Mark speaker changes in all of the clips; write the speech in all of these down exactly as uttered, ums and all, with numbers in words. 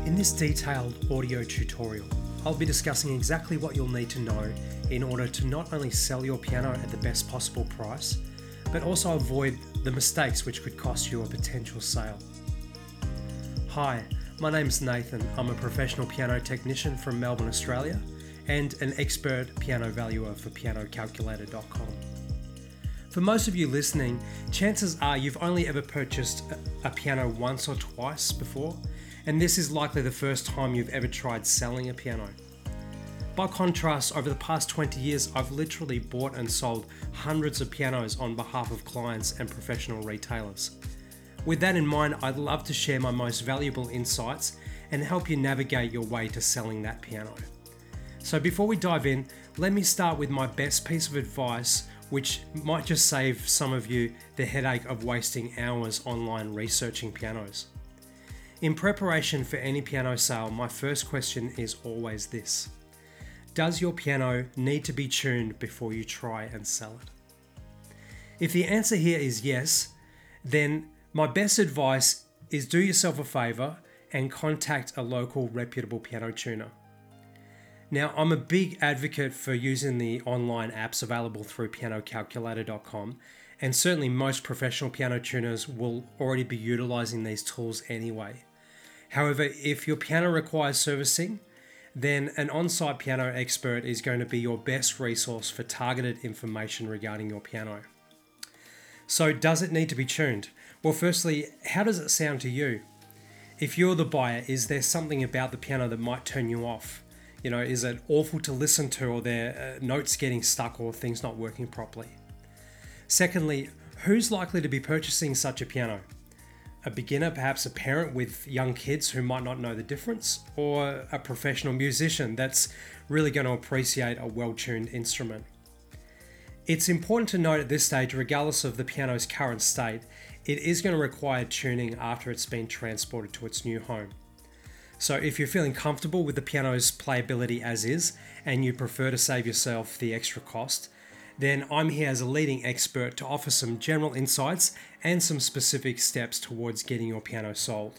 Speaker 1: In this detailed audio tutorial, I'll be discussing exactly what you'll need to know in order to not only sell your piano at the best possible price, but also avoid the mistakes which could cost you a potential sale. Hi, my name's Nathan. I'm a professional piano technician from Melbourne, Australia, and an expert piano valuer for piano calculator dot com. For most of you listening, chances are you've only ever purchased a piano once or twice before, and this is likely the first time you've ever tried selling a piano. By contrast, over the past twenty years, I've literally bought and sold hundreds of pianos on behalf of clients and professional retailers. With that in mind, I'd love to share my most valuable insights and help you navigate your way to selling that piano. So before we dive in, let me start with my best piece of advice, which might just save some of you the headache of wasting hours online researching pianos. In preparation for any piano sale, my first question is always this: does your piano need to be tuned before you try and sell it? If the answer here is yes, then my best advice is do yourself a favor and contact a local reputable piano tuner. Now, I'm a big advocate for using the online apps available through piano calculator dot com, and certainly most professional piano tuners will already be utilizing these tools anyway. However, if your piano requires servicing, then an on-site piano expert is going to be your best resource for targeted information regarding your piano. So, does it need to be tuned? Well, firstly, how does it sound to you? If you're the buyer, is there something about the piano that might turn you off? You know, is it awful to listen to, or there uh, notes getting stuck, or things not working properly? Secondly, who's likely to be purchasing such a piano? A beginner, perhaps a parent with young kids who might not know the difference, or a professional musician that's really going to appreciate a well-tuned instrument. It's important to note at this stage, regardless of the piano's current state, it is going to require tuning after it's been transported to its new home. So if you're feeling comfortable with the piano's playability as is, and you prefer to save yourself the extra cost, then I'm here as a leading expert to offer some general insights and some specific steps towards getting your piano sold.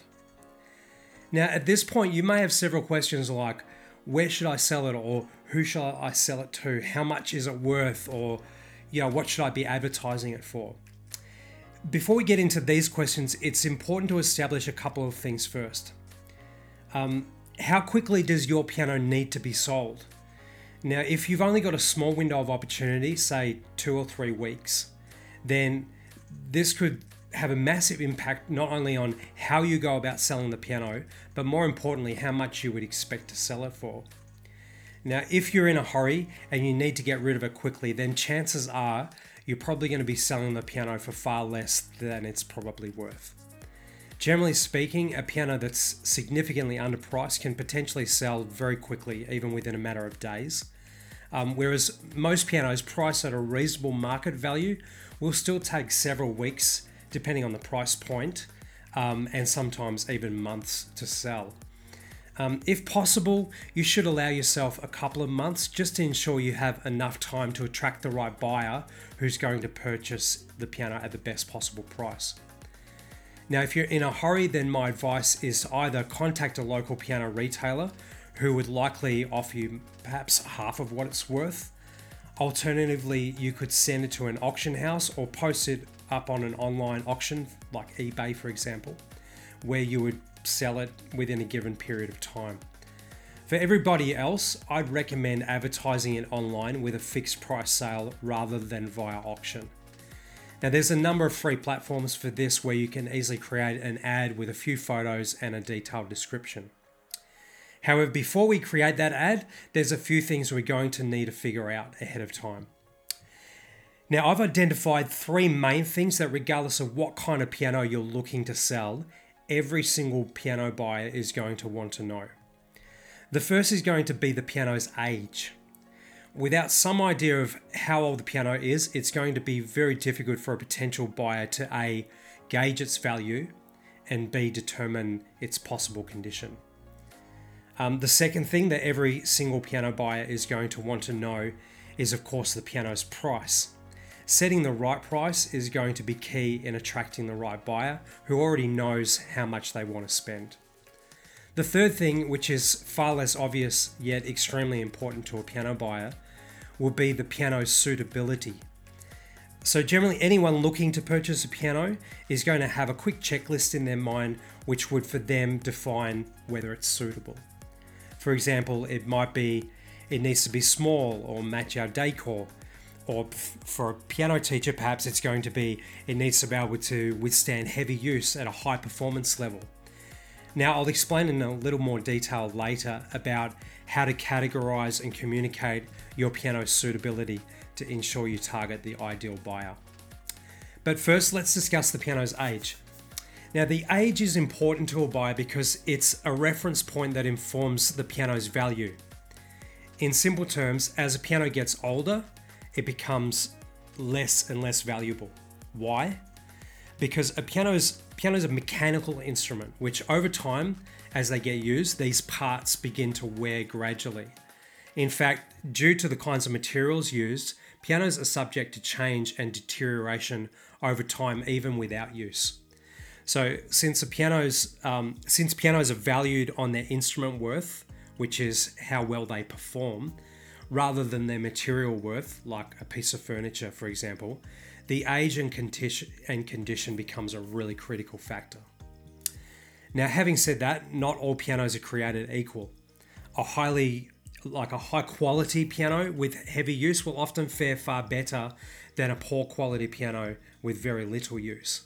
Speaker 1: Now, at this point, you may have several questions like, where should I sell it? Or who should I sell it to? How much is it worth? Or, you know, what should I be advertising it for? Before we get into these questions, it's important to establish a couple of things first. Um, how quickly does your piano need to be sold? Now, if you've only got a small window of opportunity, say two or three weeks, then this could have a massive impact not only on how you go about selling the piano, but more importantly, how much you would expect to sell it for. Now, if you're in a hurry and you need to get rid of it quickly, then chances are you're probably going to be selling the piano for far less than it's probably worth. Generally speaking, a piano that's significantly underpriced can potentially sell very quickly, even within a matter of days. Um, whereas most pianos priced at a reasonable market value will still take several weeks, depending on the price point, um, and sometimes even months to sell. Um, if possible, you should allow yourself a couple of months just to ensure you have enough time to attract the right buyer who's going to purchase the piano at the best possible price. Now, if you're in a hurry, then my advice is to either contact a local piano retailer who would likely offer you perhaps half of what it's worth. Alternatively, you could send it to an auction house or post it up on an online auction like eBay, for example, where you would sell it within a given period of time. For everybody else, I'd recommend advertising it online with a fixed price sale rather than via auction. Now, there's a number of free platforms for this where you can easily create an ad with a few photos and a detailed description. However, before we create that ad, there's a few things we're going to need to figure out ahead of time. Now, I've identified three main things that regardless of what kind of piano you're looking to sell, every single piano buyer is going to want to know. The first is going to be the piano's age. Without some idea of how old the piano is, it's going to be very difficult for a potential buyer to A, gauge its value, and B, determine its possible condition. Um, the second thing that every single piano buyer is going to want to know is, of course, the piano's price. Setting the right price is going to be key in attracting the right buyer who already knows how much they want to spend. The third thing, which is far less obvious yet extremely important to a piano buyer, will be the piano's suitability. So generally anyone looking to purchase a piano is going to have a quick checklist in their mind which would for them define whether it's suitable. For example, it might be it needs to be small or match our decor, or for a piano teacher perhaps it's going to be it needs to be able to withstand heavy use at a high performance level. Now I'll explain in a little more detail later about how to categorize and communicate your piano's suitability to ensure you target the ideal buyer. But first, let's discuss the piano's age. Now, the age is important to a buyer because it's a reference point that informs the piano's value. In simple terms, as a piano gets older, it becomes less and less valuable. Why? Because a piano's piano is a mechanical instrument, which over time, as they get used, these parts begin to wear gradually. In fact, due to the kinds of materials used, pianos are subject to change and deterioration over time, even without use. So, since a pianos, um, since pianos are valued on their instrument worth, which is how well they perform, rather than their material worth, like a piece of furniture, for example, the age and condition and condition becomes a really critical factor. Now, having said that, not all pianos are created equal. A highly like a high quality piano with heavy use will often fare far better than a poor quality piano with very little use.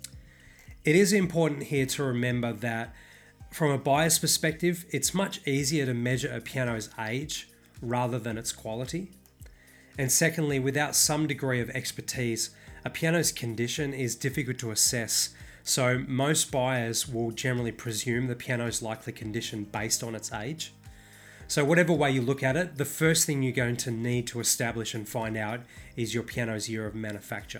Speaker 1: It is important here to remember that from a buyer's perspective, it's much easier to measure a piano's age rather than its quality. And secondly, without some degree of expertise, a piano's condition is difficult to assess, so most buyers will generally presume the piano's likely condition based on its age. So whatever way you look at it, the first thing you're going to need to establish and find out is your piano's year of manufacture.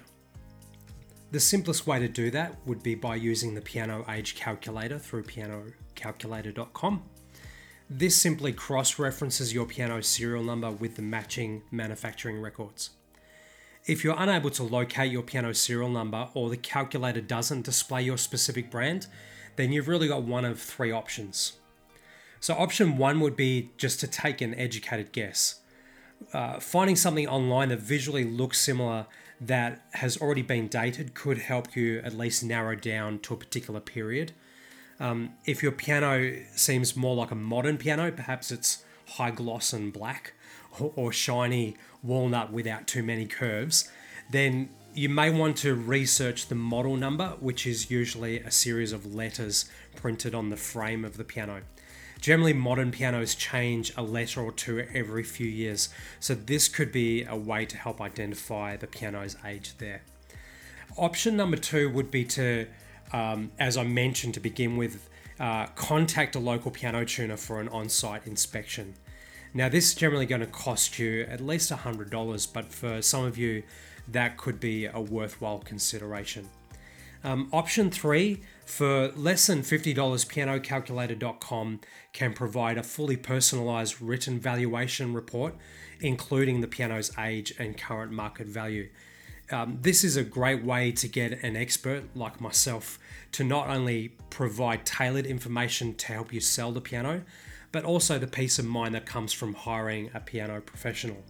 Speaker 1: The simplest way to do that would be by using the piano age calculator through piano calculator dot com. This simply cross-references your piano's serial number with the matching manufacturing records. If you're unable to locate your piano's serial number or the calculator doesn't display your specific brand, then you've really got one of three options. So option one would be just to take an educated guess. Uh, finding something online that visually looks similar that has already been dated could help you at least narrow down to a particular period. Um, if your piano seems more like a modern piano, perhaps it's high gloss and black, or, or shiny walnut without too many curves, then you may want to research the model number, which is usually a series of letters printed on the frame of the piano. Generally, modern pianos change a letter or two every few years, so this could be a way to help identify the piano's age there. Option number two would be to, um, as I mentioned to begin with, uh, contact a local piano tuner for an on-site inspection. Now, this is generally going to cost you at least one hundred dollars, but for some of you, that could be a worthwhile consideration. Um, option three, for less than fifty dollars, piano calculator dot com can provide a fully personalized written valuation report, including the piano's age and current market value. Um, this is a great way to get an expert like myself to not only provide tailored information to help you sell the piano, but also the peace of mind that comes from hiring a piano professional.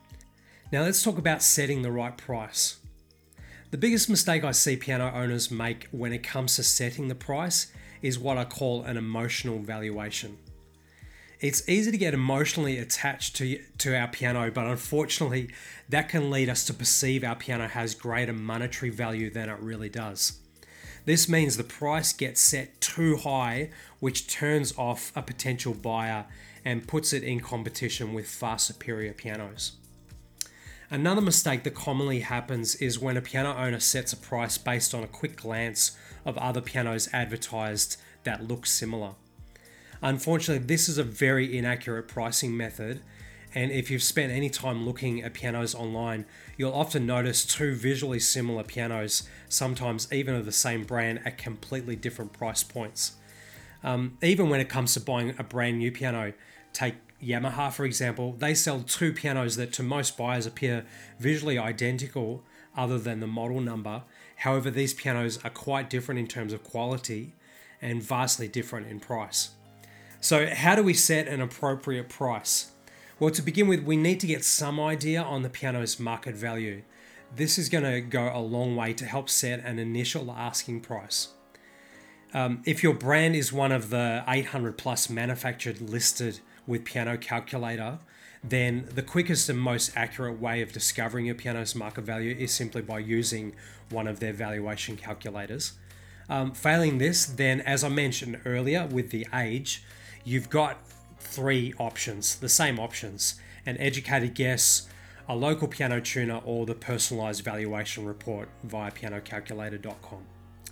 Speaker 1: Now let's talk about setting the right price. The biggest mistake I see piano owners make when it comes to setting the price is what I call an emotional valuation. It's easy to get emotionally attached to, to our piano, but unfortunately that can lead us to perceive our piano has greater monetary value than it really does. This means the price gets set too high, which turns off a potential buyer and puts it in competition with far superior pianos. Another mistake that commonly happens is when a piano owner sets a price based on a quick glance of other pianos advertised that look similar. Unfortunately, this is a very inaccurate pricing method, and if you've spent any time looking at pianos online, you'll often notice two visually similar pianos, sometimes even of the same brand, at completely different price points. Um, even when it comes to buying a brand new piano, take Yamaha for example, they sell two pianos that to most buyers appear visually identical other than the model number. However, these pianos are quite different in terms of quality and vastly different in price. So how do we set an appropriate price? Well, to begin with, we need to get some idea on the piano's market value. This is going to go a long way to help set an initial asking price. Um, if your brand is one of the eight hundred plus manufactured listed with Piano Calculator, then the quickest and most accurate way of discovering your piano's market value is simply by using one of their valuation calculators. Um, failing this, then as I mentioned earlier with the age, you've got three options, the same options: an educated guess, a local piano tuner, or the personalized valuation report via piano calculator dot com.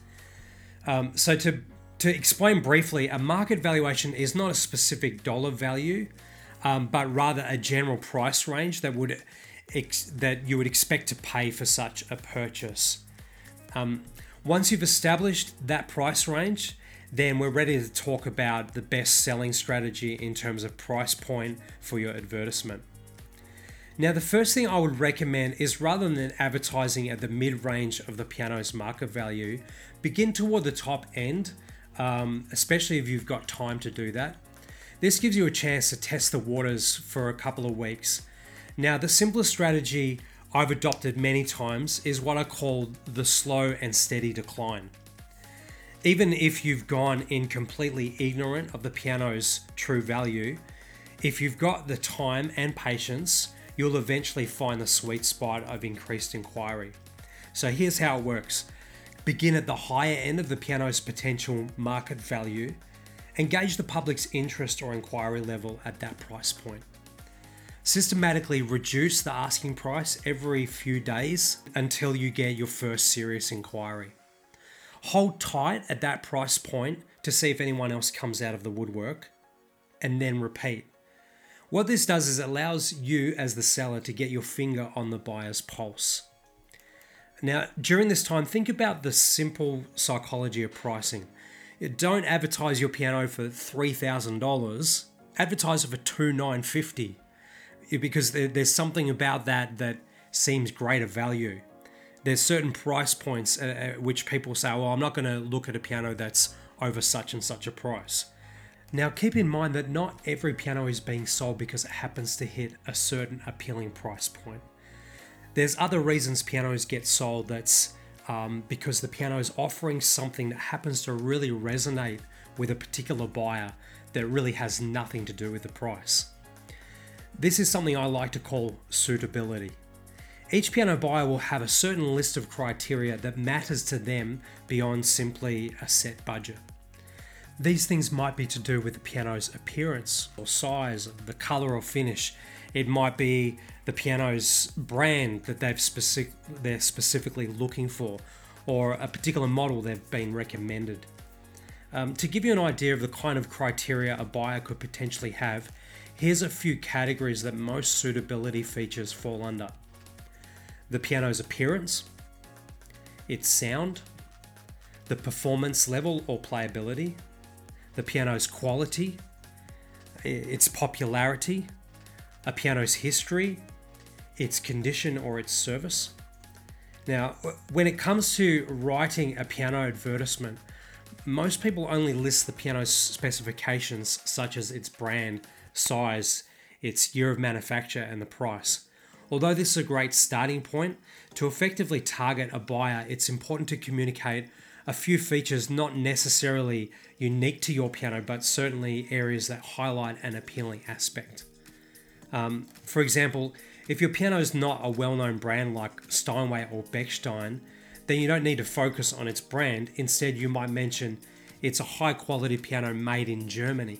Speaker 1: Um, so to, to explain briefly, a market valuation is not a specific dollar value, um, but rather a general price range that would ex- that you would expect to pay for such a purchase. Um, once you've established that price range, then we're ready to talk about the best selling strategy in terms of price point for your advertisement. Now, the first thing I would recommend is, rather than advertising at the mid-range of the piano's market value, begin toward the top end, um, especially if you've got time to do that. This gives you a chance to test the waters for a couple of weeks. Now, the simplest strategy I've adopted many times is what I call the slow and steady decline. Even if you've gone in completely ignorant of the piano's true value, if you've got the time and patience, you'll eventually find the sweet spot of increased inquiry. So here's how it works. Begin at the higher end of the piano's potential market value and gauge the public's interest or inquiry level at that price point. Systematically reduce the asking price every few days until you get your first serious inquiry. Hold tight at that price point to see if anyone else comes out of the woodwork, and then repeat. What this does is it allows you as the seller to get your finger on the buyer's pulse. Now, during this time, think about the simple psychology of pricing. Don't advertise your piano for three thousand dollars, advertise it for two thousand nine hundred fifty dollars, because there's something about that that seems greater value. There's certain price points at which people say, well, I'm not going to look at a piano that's over such and such a price. Now, keep in mind that not every piano is being sold because it happens to hit a certain appealing price point. There's other reasons pianos get sold. That's um, because the piano is offering something that happens to really resonate with a particular buyer that really has nothing to do with the price. This is something I like to call suitability. Each piano buyer will have a certain list of criteria that matters to them beyond simply a set budget. These things might be to do with the piano's appearance or size, the color or finish. It might be the piano's brand that they've specific, they're specifically looking for, or a particular model they've been recommended. Um, to give you an idea of the kind of criteria a buyer could potentially have, here's a few categories that most suitability features fall under. The piano's appearance, its sound, the performance level or playability, the piano's quality, its popularity, a piano's history, its condition or its service. Now, when it comes to writing a piano advertisement, most people only list the piano's specifications, such as its brand, size, its year of manufacture, and the price. Although this is a great starting point, to effectively target a buyer, it's important to communicate a few features not necessarily unique to your piano, but certainly areas that highlight an appealing aspect. Um, for example, if your piano is not a well-known brand like Steinway or Bechstein, then you don't need to focus on its brand. Instead, you might mention it's a high-quality piano made in Germany.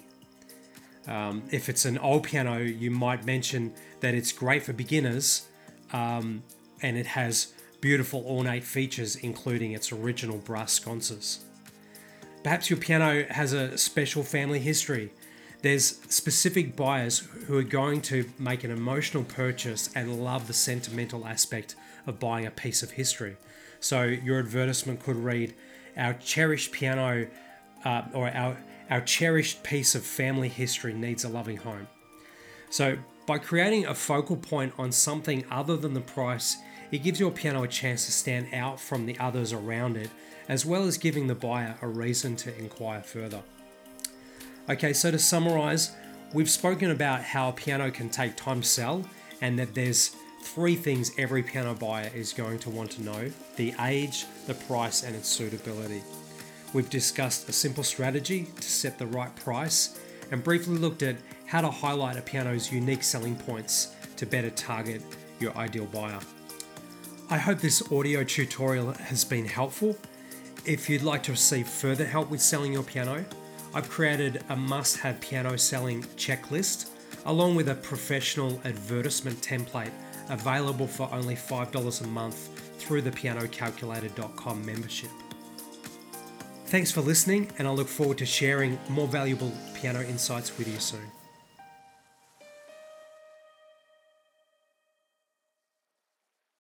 Speaker 1: Um, if it's an old piano, you might mention that it's great for beginners um, and it has beautiful ornate features, including its original brass sconces. Perhaps your piano has a special family history. There's specific buyers who are going to make an emotional purchase and love the sentimental aspect of buying a piece of history. So your advertisement could read, "Our cherished piano uh, or our Our cherished piece of family history needs a loving home." So by creating a focal point on something other than the price, it gives your piano a chance to stand out from the others around it, as well as giving the buyer a reason to inquire further. Okay, so to summarize, we've spoken about how a piano can take time to sell and that there's three things every piano buyer is going to want to know: the age, the price, and its suitability. We've discussed a simple strategy to set the right price and briefly looked at how to highlight a piano's unique selling points to better target your ideal buyer. I hope this audio tutorial has been helpful. If you'd like to receive further help with selling your piano, I've created a must-have piano selling checklist along with a professional advertisement template available for only five dollars a month through the piano calculator dot com membership. Thanks for listening, and I look forward to sharing more valuable piano insights with you soon.